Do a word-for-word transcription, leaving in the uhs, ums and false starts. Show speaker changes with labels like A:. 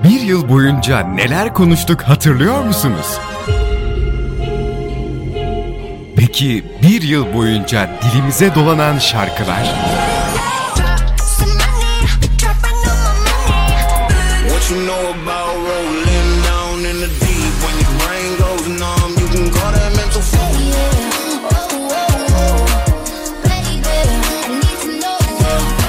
A: Bir yıl boyunca neler konuştuk hatırlıyor musunuz? Peki bir yıl boyunca dilimize dolanan şarkılar?